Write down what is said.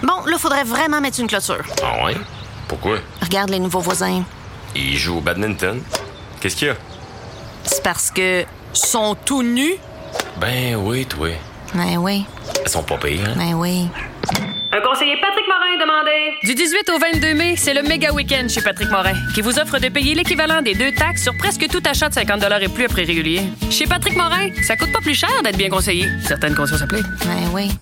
Bon, là, faudrait vraiment mettre une clôture. Ah ouais? Pourquoi? Regarde les nouveaux voisins. Ils jouent au badminton. Qu'est-ce qu'il y a? C'est parce que sont tout nus? Ben oui, toi. Ben oui, Ils sont pas pires, hein? ben oui. Un conseiller Patrick Morin demandé. Du 18 au 22 mai, c'est le méga week-end chez Patrick Morin, qui vous offre de payer l'équivalent des 2 taxes sur presque tout achat de 50 $ et plus à prix régulier. Chez Patrick Morin, ça coûte pas plus cher d'être bien conseillé. Certaines conditions s'appliquent. Ben oui.